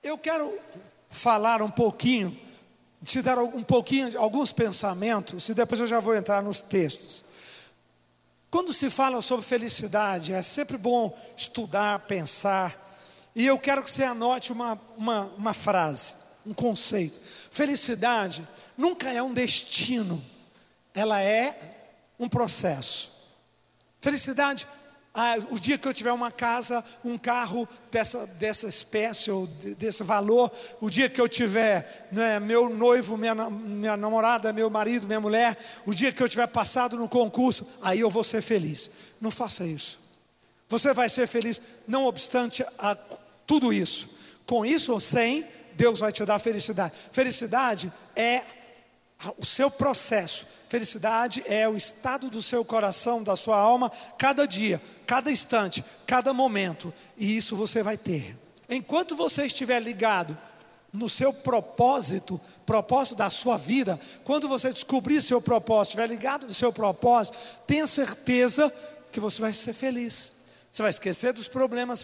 eu quero falar um pouquinho, te dar um pouquinho de alguns pensamentos, e depois eu já vou entrar nos textos. Quando se fala sobre felicidade, é sempre bom estudar, pensar, e eu quero que você anote uma frase, um conceito. Felicidade nunca é um destino, ela é um processo. Felicidade, o dia que eu tiver uma casa, um carro dessa espécie ou desse valor, o dia que eu tiver, né, meu noivo, minha namorada, meu marido, minha mulher, o dia que eu tiver passado no concurso, aí eu vou ser feliz. Não faça isso. Você vai ser feliz, não obstante a tudo isso. Com isso ou sem, Deus vai te dar felicidade. Felicidade é o seu processo. Felicidade é o estado do seu coração, da sua alma, cada dia, cada instante, cada momento. E isso você vai ter. Enquanto você estiver ligado no seu propósito da sua vida, quando você descobrir seu propósito, estiver ligado no seu propósito, tenha certeza que você vai ser feliz. Você vai esquecer dos problemas,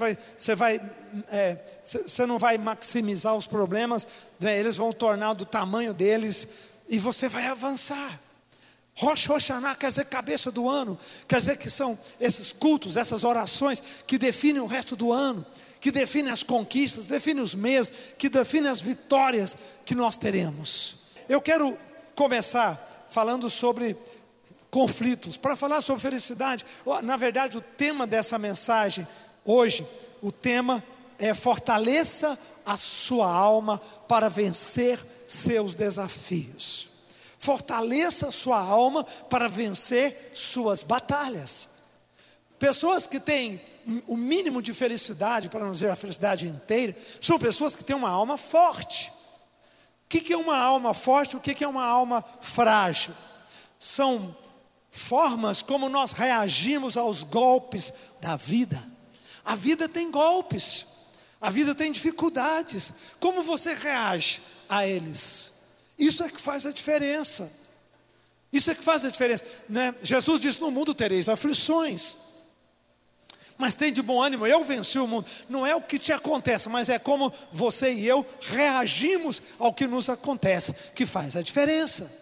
você não vai maximizar os problemas, né? Eles vão tornar do tamanho deles e você vai avançar. Rosh Hashanah quer dizer cabeça do ano, quer dizer que são esses cultos, essas orações que definem o resto do ano, que definem as conquistas, definem os meses, que definem as vitórias que nós teremos. Eu quero começar falando sobre conflitos. Para falar sobre felicidade, na verdade o tema dessa mensagem hoje, o tema é fortaleça a sua alma para vencer seus desafios. Fortaleça a sua alma para vencer suas batalhas. Pessoas que têm o mínimo de felicidade, para não dizer a felicidade inteira, são pessoas que têm uma alma forte. O que é uma alma forte? O que é uma alma frágil? São formas como nós reagimos aos golpes da vida. A vida tem golpes, a vida tem dificuldades. Como você reage a eles? Isso é que faz a diferença. Isso é que faz a diferença, né? Jesus disse: no mundo tereis aflições, mas tem de bom ânimo, eu venci o mundo. Não é o que te acontece, mas é como você e eu reagimos ao que nos acontece, que faz a diferença.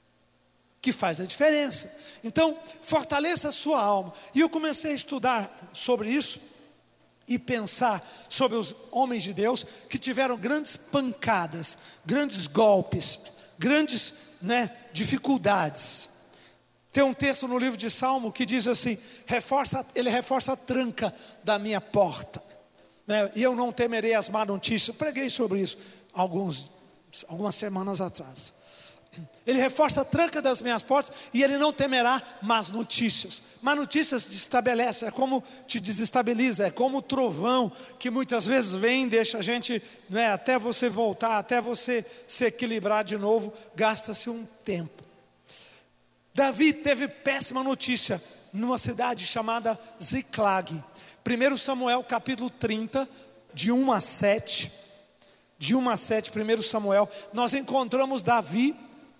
Que faz a diferença. Então, fortaleça a sua alma. E eu comecei a estudar sobre isso e pensar sobre os homens de Deus que tiveram grandes pancadas, grandes golpes, grandes, dificuldades. Tem um texto no livro de Salmo que diz assim: ele reforça a tranca da minha porta, né? E eu não temerei as más notícias. Eu preguei sobre isso algumas semanas atrás. Ele reforça a tranca das minhas portas e ele não temerá más notícias. Más notícias desestabelece, é como te desestabiliza, é como o trovão que muitas vezes vem, deixa a gente, até você voltar, até você se equilibrar de novo, gasta-se um tempo. Davi teve péssima notícia numa cidade chamada Ziclag. 1 Samuel capítulo 30, de 1 a 7. De 1 a 7, 1 Samuel, nós encontramos Davi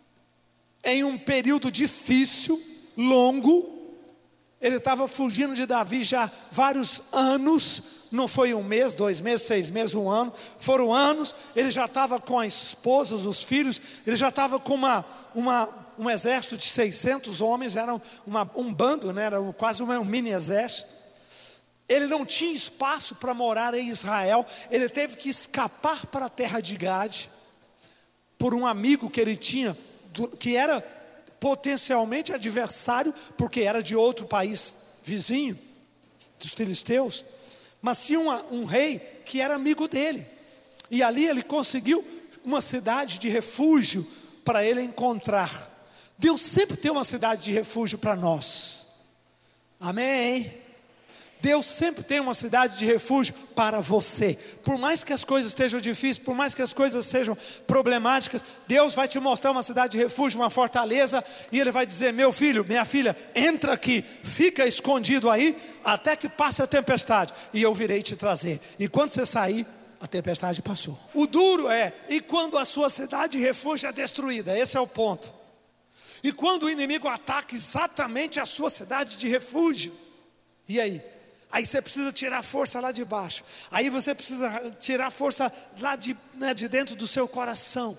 em um período difícil, longo. Ele estava fugindo de Davi já vários anos. Não foi um mês, 2 meses, 6 meses, 1 ano. Foram anos. Ele já estava com as esposas, os filhos. Ele já estava com um exército de 600 homens. Era um bando, era quase um mini exército. Ele não tinha espaço para morar em Israel. Ele teve que escapar para a terra de Gade por um amigo que ele tinha, que era potencialmente adversário, porque era de outro país vizinho, dos filisteus. Mas tinha um rei que era amigo dele. E ali ele conseguiu uma cidade de refúgio para ele encontrar. Deus sempre tem uma cidade de refúgio para nós. Amém? Deus sempre tem uma cidade de refúgio para você. Por mais que as coisas estejam difíceis, por mais que as coisas sejam problemáticas, Deus vai te mostrar uma cidade de refúgio, uma fortaleza. E Ele vai dizer: meu filho, minha filha, entra aqui, fica escondido aí, até que passe a tempestade, e eu virei te trazer. E quando você sair, a tempestade passou. O duro é, e quando a sua cidade de refúgio é destruída? Esse é o ponto. E quando o inimigo ataca exatamente a sua cidade de refúgio? E aí? Aí você precisa tirar força lá de baixo. Aí você precisa tirar força lá de dentro do seu coração.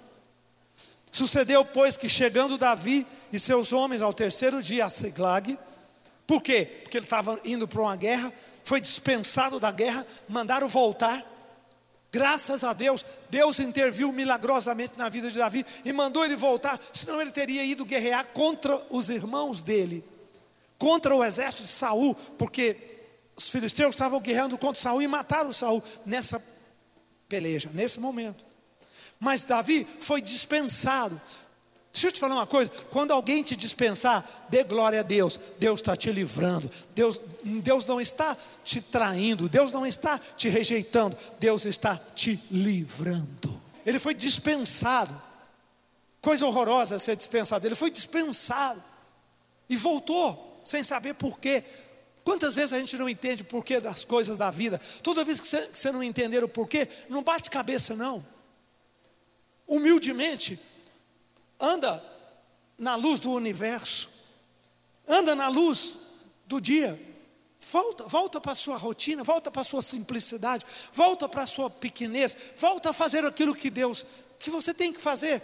Sucedeu, pois, que chegando Davi e seus homens ao terceiro dia a Siclag. Por quê? Porque ele estava indo para uma guerra, foi dispensado da guerra, mandaram voltar. Graças a Deus, Deus interviu milagrosamente na vida de Davi e mandou ele voltar, senão ele teria ido guerrear contra os irmãos dele, contra o exército de Saul, porque os filisteus estavam guerreando contra Saul e mataram Saul nessa peleja, nesse momento. Mas Davi foi dispensado. Deixa eu te falar uma coisa, quando alguém te dispensar, dê glória a Deus. Deus está te livrando, Deus não está te traindo, Deus não está te rejeitando, Deus está te livrando. Ele foi dispensado. Coisa horrorosa ser dispensado. Ele foi dispensado e voltou sem saber porquê. Quantas vezes a gente não entende o porquê das coisas da vida? Toda vez que você não entender o porquê, não bate cabeça não. Humildemente, anda na luz do universo, anda na luz do dia, volta para a sua rotina, volta para a sua simplicidade, volta para a sua pequenez, volta a fazer aquilo que você tem que fazer.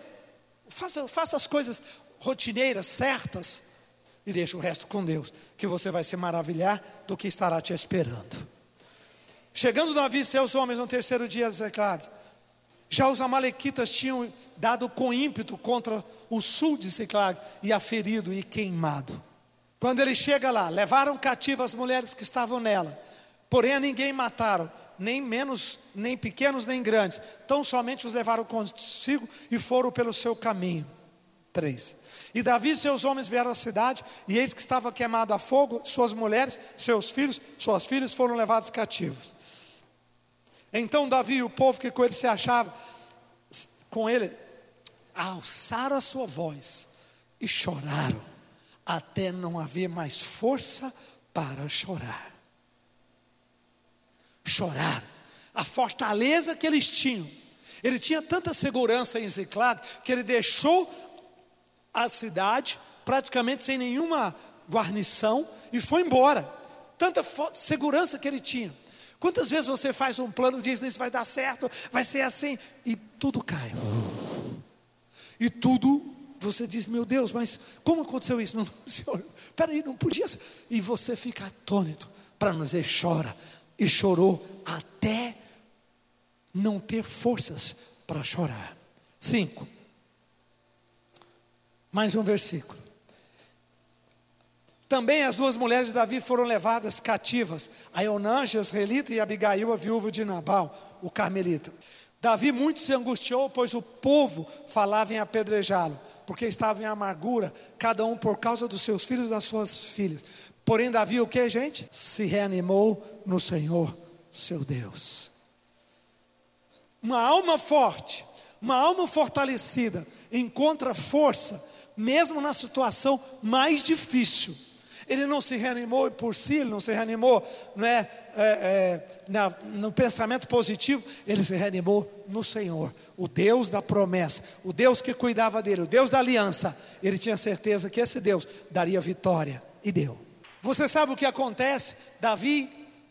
Faça as coisas rotineiras, certas, e deixa o resto com Deus, que você vai se maravilhar do que estará te esperando. Chegando Davi e seus homens no terceiro dia de Ziclag, já os amalequitas tinham dado com ímpeto contra o sul de Ziclag e a ferido e queimado. Quando ele chega lá, levaram cativas as mulheres que estavam nela, porém a ninguém mataram, nem menos, nem pequenos, nem grandes, tão somente os levaram consigo e foram pelo seu caminho. 3. E Davi e seus homens vieram à cidade, e eis que estava queimado a fogo, suas mulheres, seus filhos, suas filhas foram levados cativos. Então Davi e o povo que com ele se achava, com ele, alçaram a sua voz e choraram, até não haver mais força para chorar. Choraram. A fortaleza que eles tinham. Ele tinha tanta segurança em Ziclag, que ele deixou a cidade praticamente sem nenhuma guarnição e foi embora. Tanta segurança que ele tinha. Quantas vezes você faz um plano e diz, isso vai dar certo, vai ser assim, e tudo cai. E tudo, você diz, meu Deus, mas como aconteceu isso? Não, Senhor, peraí, não podia ser. E você fica atônito, para não dizer chora. E chorou até não ter forças para chorar. 5. Mais um versículo. Também as duas mulheres de Davi foram levadas cativas, Aionã, jezreelita, e Abigail, a viúva de Nabal, o carmelita. Davi muito se angustiou, pois o povo falava em apedrejá-lo, porque estava em amargura, cada um por causa dos seus filhos e das suas filhas. Porém Davi o que, gente? Se reanimou no Senhor, seu Deus. Uma alma forte, uma alma fortalecida, encontra força, mesmo na situação mais difícil. Ele não se reanimou por si, ele não se reanimou no pensamento positivo, ele se reanimou no Senhor, o Deus da promessa, o Deus que cuidava dele, o Deus da aliança. Ele tinha certeza que esse Deus daria vitória, e deu. Você sabe o que acontece? Davi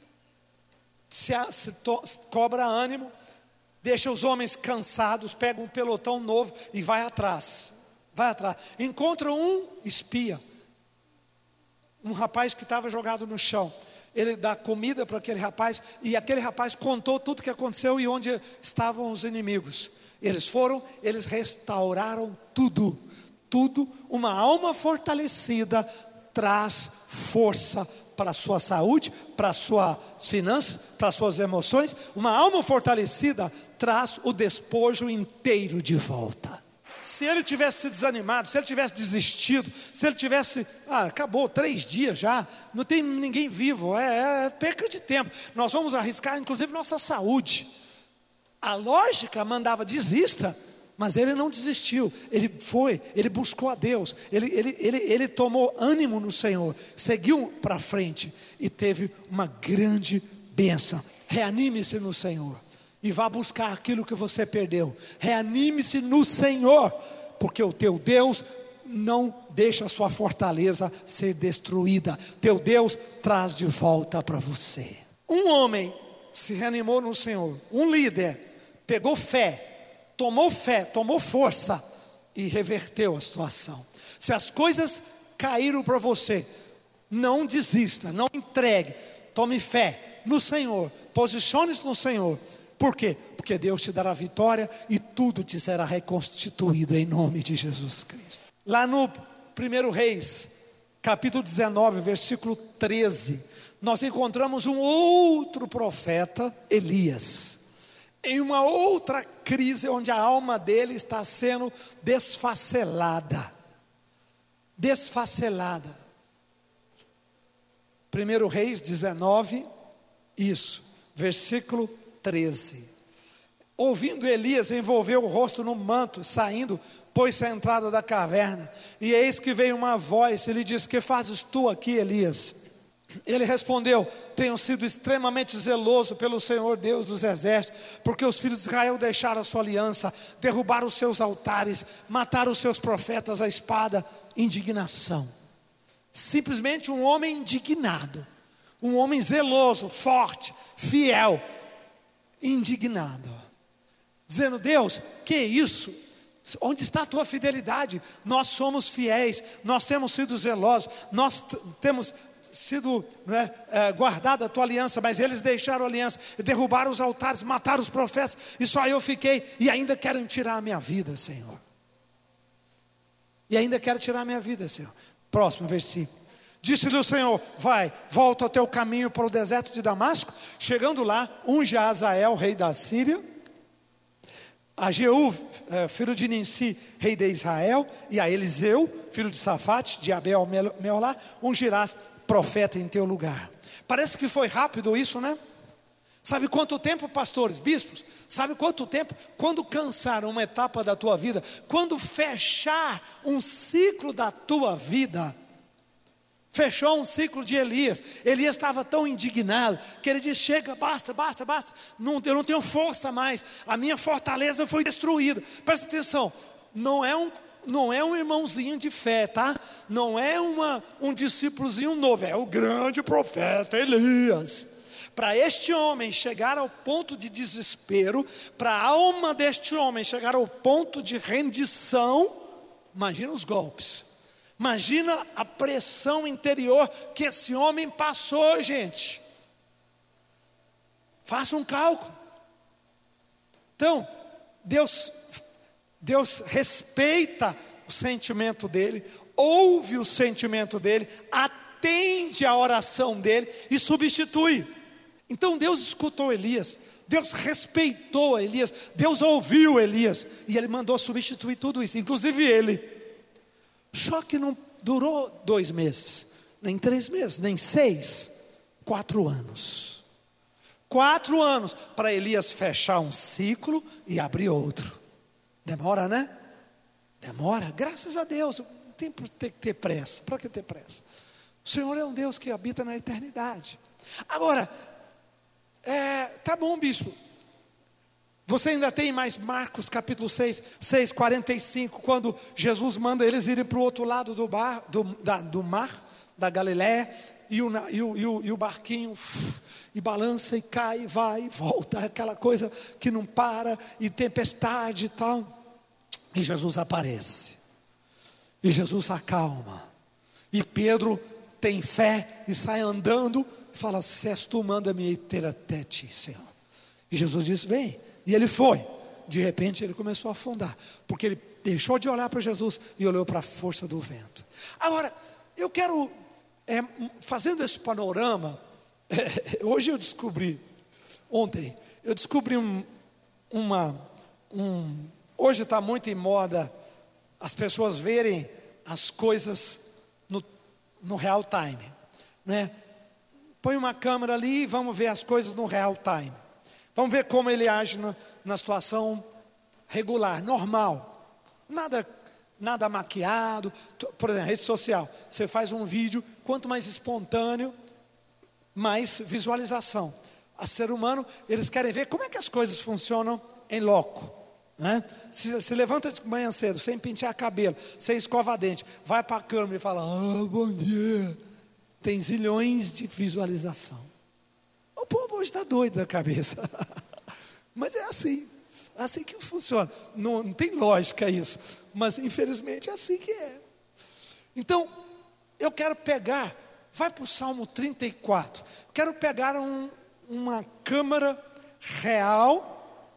cobra ânimo, deixa os homens cansados, pega um pelotão novo e vai atrás. Encontra um espia, um rapaz que estava jogado no chão. Ele dá comida para aquele rapaz, e aquele rapaz contou tudo o que aconteceu e onde estavam os inimigos. Eles foram, eles restauraram tudo. Uma alma fortalecida traz força para a sua saúde, para as suas finanças, para as suas emoções. Uma alma fortalecida traz o despojo inteiro de volta. Se ele tivesse se desanimado, se ele tivesse desistido, se ele tivesse, acabou 3 dias já, não tem ninguém vivo, é perca de tempo. Nós vamos arriscar inclusive nossa saúde. A lógica mandava desista, mas ele não desistiu. Ele buscou a Deus, ele tomou ânimo no Senhor, seguiu para frente e teve uma grande bênção. Reanime-se no Senhor e vá buscar aquilo que você perdeu. Reanime-se no Senhor, porque o teu Deus não deixa a sua fortaleza ser destruída. Teu Deus traz de volta para você. Um homem se reanimou no Senhor. Um líder pegou fé, tomou força e reverteu a situação. Se as coisas caíram para você, não desista, não entregue. Tome fé no Senhor, posicione-se no Senhor. Por quê? Porque Deus te dará vitória e tudo te será reconstituído em nome de Jesus Cristo. Lá no 1 Reis, capítulo 19, versículo 13, nós encontramos um outro profeta, Elias, em uma outra crise onde a alma dele está sendo desfacelada. 1 Reis 19, isso, versículo 13. Ouvindo Elias, envolveu o rosto no manto, saindo, pôs-se à entrada da caverna. E eis que veio uma voz e lhe disse: que fazes tu aqui, Elias? Ele respondeu: tenho sido extremamente zeloso pelo Senhor Deus dos exércitos, porque os filhos de Israel deixaram a sua aliança, derrubaram os seus altares, mataram os seus profetas à espada. Indignação. Simplesmente um homem indignado, um homem zeloso, forte, fiel, indignado, dizendo: Deus, que isso? Onde está a tua fidelidade? Nós somos fiéis, nós temos sido zelosos, nós temos sido guardada a tua aliança, mas eles deixaram a aliança, derrubaram os altares, mataram os profetas, e só eu fiquei, e ainda querem tirar a minha vida, Senhor. E ainda quero tirar a minha vida, Senhor. Próximo versículo. Disse-lhe o Senhor: vai, volta ao teu caminho para o deserto de Damasco. Chegando lá, unge a Azael, rei da Síria, a Jeú, filho de Ninsi, rei de Israel, e a Eliseu, filho de Safate, de Abel Meolá, ungirás profeta em teu lugar. Parece que foi rápido isso, né? Sabe quanto tempo, pastores, bispos? Sabe quanto tempo? Quando cansar uma etapa da tua vida, quando fechar um ciclo da tua vida. Fechou um ciclo de Elias. Elias estava tão indignado que ele disse: chega, basta. Eu não tenho força mais. A minha fortaleza foi destruída. Presta atenção, não é um irmãozinho de fé, tá? Não é um discípulozinho novo, é o grande profeta Elias. Para este homem chegar ao ponto de desespero, para a alma deste homem chegar ao ponto de rendição, imagina os golpes, imagina a pressão interior que esse homem passou, gente. Faça um cálculo. Então, Deus respeita o sentimento dele, ouve o sentimento dele, atende a oração dele e substitui. Então Deus escutou Elias, Deus respeitou Elias, Deus ouviu Elias, e ele mandou substituir tudo isso, inclusive ele. Só que não durou 2 meses, nem 3 meses, nem 6, 4 anos. 4 anos para Elias fechar um ciclo e abrir outro. Demora, né? Demora, graças a Deus. Não tem que ter pressa. Para que ter pressa? O Senhor é um Deus que habita na eternidade. Agora, tá bom, bispo. Você ainda tem mais Marcos capítulo 6, 45, quando Jesus manda eles irem para o outro lado do mar, da Galiléia, e o barquinho e balança e cai, e vai e volta, aquela coisa que não para, e tempestade e tal. E Jesus aparece, e Jesus acalma, e Pedro tem fé e sai andando, e fala: se és tu, manda-me ter até ti, Senhor. E Jesus diz: vem. E ele foi. De repente ele começou a afundar, porque ele deixou de olhar para Jesus e olhou para a força do vento. Agora, eu quero, fazendo esse panorama, hoje eu descobri, ontem, eu descobri hoje está muito em moda as pessoas verem as coisas no real time, né? Põe uma câmera ali e vamos ver as coisas no real time. Vamos ver como ele age na situação regular, normal. Nada maquiado. Por exemplo, rede social. Você faz um vídeo, quanto mais espontâneo, mais visualização. A ser humano, eles querem ver como é que as coisas funcionam em loco. né? Se levanta de manhã cedo, sem pentear cabelo, sem escovar dente, vai para a câmera e fala: bom dia. Tem zilhões de visualização. O povo hoje está doido da cabeça. Mas é assim que funciona. Não tem lógica isso, mas infelizmente é assim que é. Então, eu quero pegar, vai para o Salmo 34. Quero pegar uma câmera real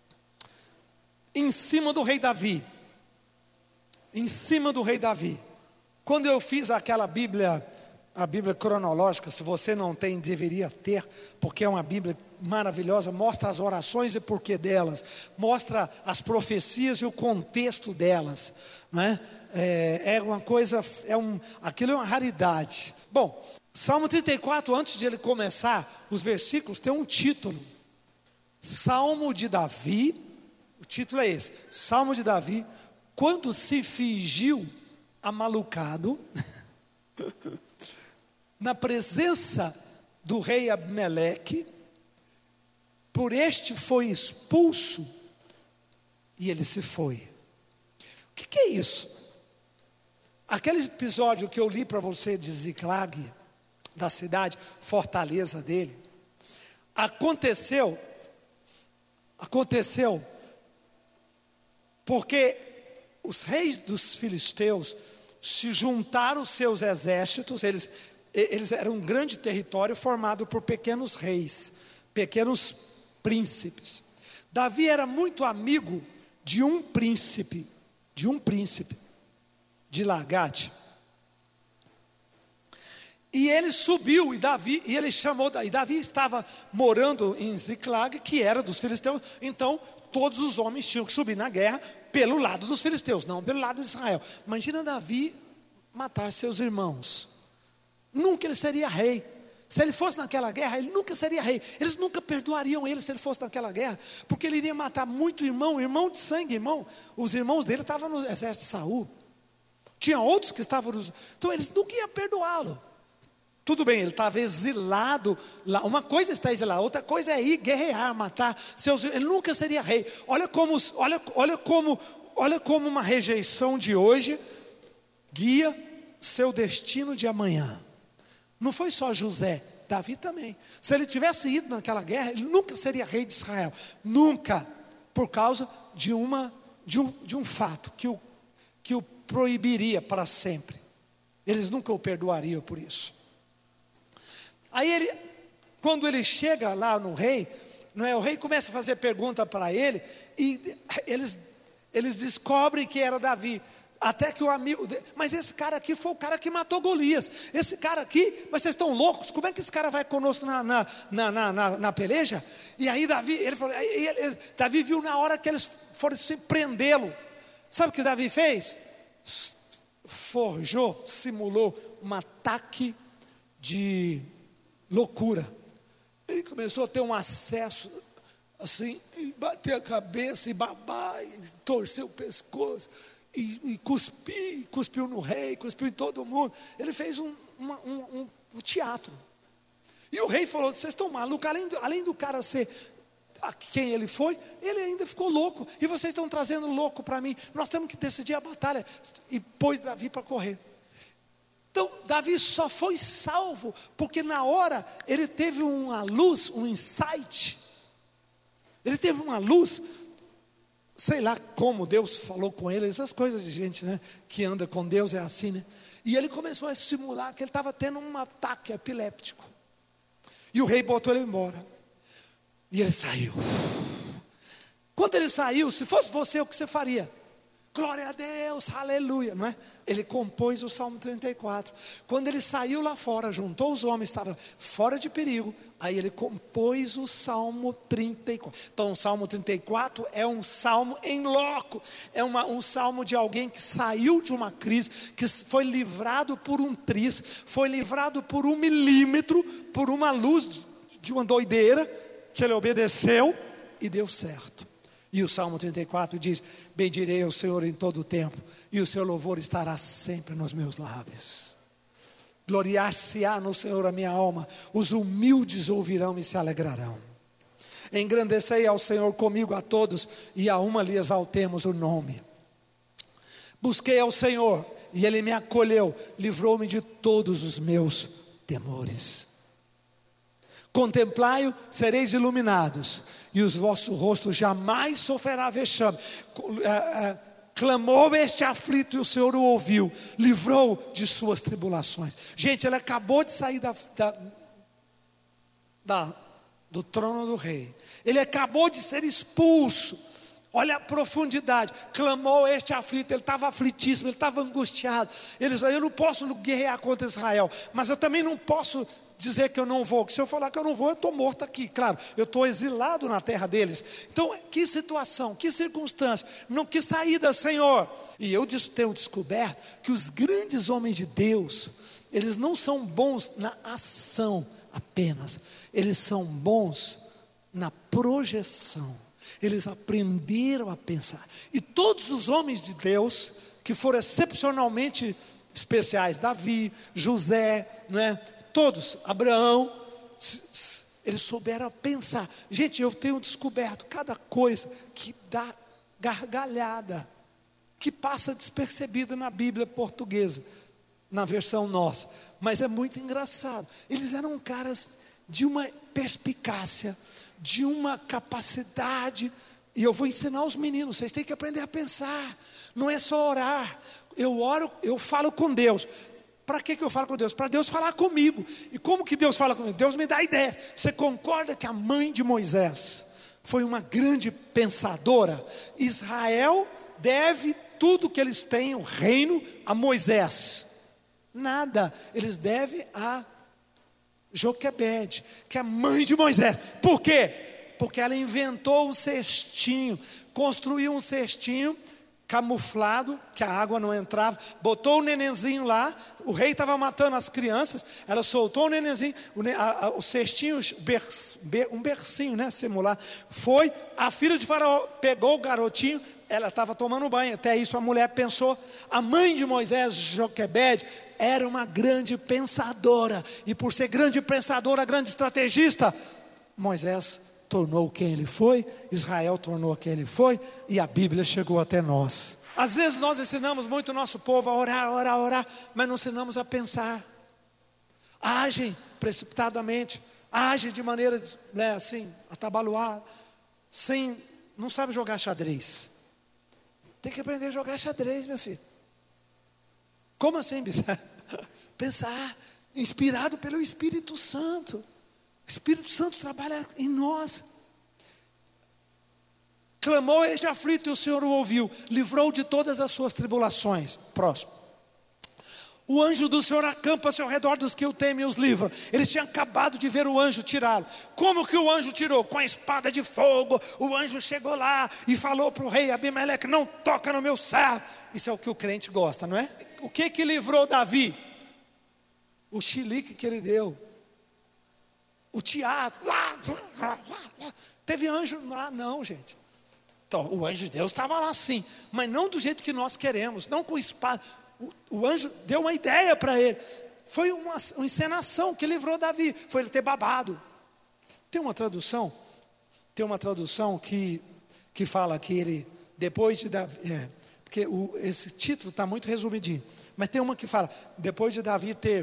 em cima do rei Davi. Em cima do rei Davi. Quando eu fiz aquela Bíblia, a Bíblia cronológica, se você não tem, deveria ter, porque é uma Bíblia maravilhosa, mostra as orações e porquê delas, mostra as profecias e o contexto delas, né? É uma coisa, aquilo é uma raridade. Bom, Salmo 34, antes de ele começar, os versículos tem um título: Salmo de Davi. O título é esse: Salmo de Davi, quando se fingiu amalucado na presença do rei Abimeleque, por este foi expulso e ele se foi. O que é isso? Aquele episódio que eu li para você de Ziklag, da cidade, fortaleza dele, aconteceu porque os reis dos filisteus se juntaram aos seus exércitos. Eles eram um grande território formado por pequenos reis, pequenos príncipes. Davi era muito amigo de um príncipe de Lagate. E ele subiu, e Davi estava morando em Ziklag, que era dos filisteus. Então todos os homens tinham que subir na guerra pelo lado dos filisteus, não pelo lado de Israel. Imagina Davi matar seus irmãos. Nunca ele seria rei. Se ele fosse naquela guerra, ele nunca seria rei. Eles nunca perdoariam ele se ele fosse naquela guerra, porque ele iria matar muito irmão de sangue, Os irmãos dele estavam no exército de Saul. Tinha outros que estavam então eles nunca iam perdoá-lo. Tudo bem, ele estava exilado lá. Uma coisa é estar exilado, outra coisa é ir guerrear, matar seus. Ele nunca seria rei. Olha como uma rejeição de hoje guia seu destino de amanhã. Não foi só José, Davi também. Se ele tivesse ido naquela guerra, ele nunca seria rei de Israel. Nunca, por causa de um fato que o proibiria para sempre. Eles nunca o perdoariam por isso. Aí quando ele chega lá no rei, o rei começa a fazer pergunta para ele, e eles descobrem que era Davi. Até que o amigo dele, mas esse cara aqui foi o cara que matou Golias. Esse cara aqui, mas vocês estão loucos? Como é que esse cara vai conosco na peleja? E aí Davi viu na hora que eles foram se prendê-lo. Sabe o que Davi fez? Simulou um ataque de loucura. Ele começou a ter um acesso assim, e bater a cabeça, e babar, e torcer o pescoço, e cuspiu no rei, cuspiu em todo mundo. Ele fez um teatro. E o rei falou: vocês estão malucos, além do cara ser quem ele foi, ele ainda ficou louco, e vocês estão trazendo louco para mim. Nós temos que decidir a batalha. E pôs Davi para correr. Então Davi só foi salvo porque na hora ele teve uma luz, um insight. Ele teve uma luz. Sei lá como Deus falou com ele. Essas coisas de gente, né, que anda com Deus é assim, né? E ele começou a simular que ele estava tendo um ataque epiléptico. E o rei botou ele embora. E ele saiu. Quando ele saiu, se fosse você, o que você faria? Glória a Deus, aleluia, não é? Ele compôs o Salmo 34. Quando ele saiu lá fora, juntou os homens, estava fora de perigo. Aí ele compôs o Salmo 34. Então o Salmo 34 é um salmo em loco. É um salmo de alguém que saiu de uma crise, que foi livrado por um triz, foi livrado por 1 milímetro, por uma luz de uma doideira, que ele obedeceu e deu certo. E o Salmo 34 diz: bendirei ao Senhor em todo o tempo, e o seu louvor estará sempre nos meus lábios. Gloriar-se-á no Senhor a minha alma, os humildes ouvirão e se alegrarão. Engrandecei ao Senhor comigo a todos, e a uma lhe exaltemos o nome. Busquei ao Senhor, e Ele me acolheu, livrou-me de todos os meus temores. Contemplai-o, sereis iluminados, e os vossos rostos jamais sofrerá vexame. Clamou este aflito e o Senhor o ouviu, livrou de suas tribulações. Gente, ele acabou de sair do trono do rei. Ele acabou de ser expulso. Olha a profundidade. Clamou este aflito, ele estava aflitíssimo, ele estava angustiado. Ele disse: eu não posso guerrear contra Israel, mas eu também não posso dizer que eu não vou, que se eu falar que eu não vou, eu estou morto aqui. Claro, eu estou exilado na terra deles. Então, que situação, que circunstância, não, que saída, Senhor. E eu tenho descoberto que os grandes homens de Deus, eles não são bons na ação apenas, eles são bons na projeção. Eles aprenderam a pensar. E todos os homens de Deus que foram excepcionalmente especiais, Davi, José, né? Todos, Abraão, eles souberam pensar. Gente, eu tenho descoberto cada coisa que dá gargalhada, que passa despercebida na Bíblia portuguesa, na versão nossa, mas é muito engraçado. Eles eram caras de uma perspicácia, de uma capacidade, e eu vou ensinar os meninos, vocês têm que aprender a pensar. Não é só orar. Eu oro, eu falo com Deus. Para que eu falo com Deus? Para Deus falar comigo. E como que Deus fala comigo? Deus me dá ideias. Você concorda que a mãe de Moisés foi uma grande pensadora? Israel deve tudo que eles têm, o reino, a Moisés. Nada. Eles devem a Joquebede, que é a mãe de Moisés. Por quê? Porque ela inventou um cestinho, construiu um cestinho camuflado, que a água não entrava, botou o nenenzinho lá, o rei estava matando as crianças, ela soltou o nenenzinho, o cestinho, um bercinho, né, simular, foi, a filha de Faraó pegou o garotinho, ela estava tomando banho, até isso a mulher pensou. A mãe de Moisés, Joquebede, era uma grande pensadora, e por ser grande pensadora, grande estrategista, Moisés tornou quem ele foi, Israel tornou quem ele foi, e a Bíblia chegou até nós. Às vezes nós ensinamos muito o nosso povo a orar, orar, orar, mas não ensinamos a pensar. Agem precipitadamente, agem de maneira, né, assim, atabalhoada, não sabe jogar xadrez. Tem que aprender a jogar xadrez, meu filho. Como assim, bicho? Pensar, inspirado pelo Espírito Santo. O Espírito Santo trabalha em nós. Clamou este aflito e o Senhor o ouviu, livrou de todas as suas tribulações. Próximo. O anjo do Senhor acampa-se ao redor dos que o temem e os livra. Eles tinham acabado de ver o anjo tirá-lo. Como que o anjo tirou? Com a espada de fogo. O anjo chegou lá e falou para o rei Abimeleque: não toca no meu servo. Isso é o que o crente gosta, não é? O que livrou Davi? O chilique que ele deu. O teatro. Teve anjo lá? Não, gente. Então, o anjo de Deus estava lá sim, mas não do jeito que nós queremos, não com espada. O anjo deu uma ideia para ele. Foi uma encenação que livrou Davi. Foi ele ter babado. Tem uma tradução que fala que ele, depois de Davi, porque esse título está muito resumidinho, mas tem uma que fala, depois de Davi ter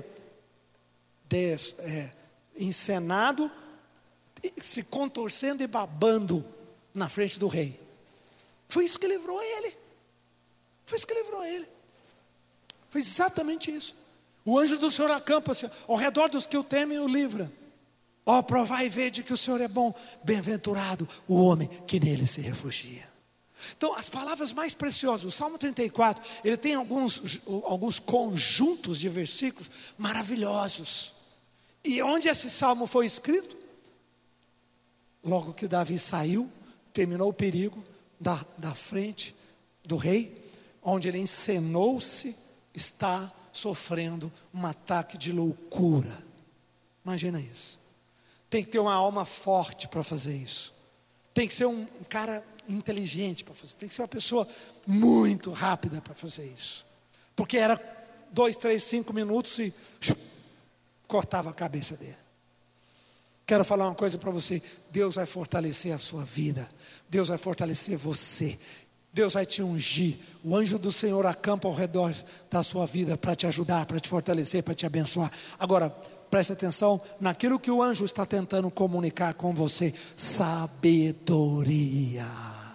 encenado, se contorcendo e babando na frente do rei. Foi isso que livrou ele. Foi isso que livrou ele. Foi exatamente isso. O anjo do Senhor acampa-se ao redor dos que o temem e o livra. Ó, provai e vede que o Senhor é bom. Bem-aventurado o homem que nele se refugia. Então, as palavras mais preciosas, o Salmo 34, ele tem alguns conjuntos de versículos maravilhosos. E onde esse salmo foi escrito? Logo que Davi saiu, terminou o perigo da frente do rei, onde ele encenou-se, está sofrendo um ataque de loucura. Imagina isso. Tem que ter uma alma forte para fazer isso. Tem que ser um cara inteligente para fazer. Tem que ser uma pessoa muito rápida para fazer isso. Porque era 2, 3, 5 minutos e cortava a cabeça dele. Quero falar uma coisa para você: Deus vai fortalecer a sua vida, Deus vai fortalecer você, Deus vai te ungir. O anjo do Senhor acampa ao redor da sua vida para te ajudar, para te fortalecer, para te abençoar. Agora, preste atenção naquilo que o anjo está tentando comunicar com você: sabedoria.